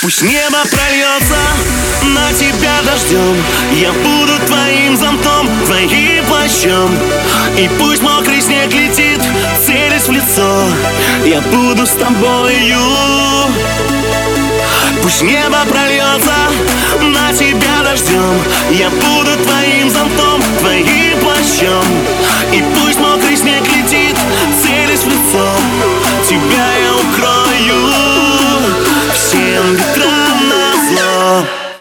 Пусть небо прольется на тебя дождем, я буду твоим зонтом, твоим плащом. И пусть мокрый снег летит, целясь в лицо, я буду с тобою. Пусть небо прольется на тебя дождем, я буду твоим зонтом, твоим плащом. И пусть мокрый снег летит,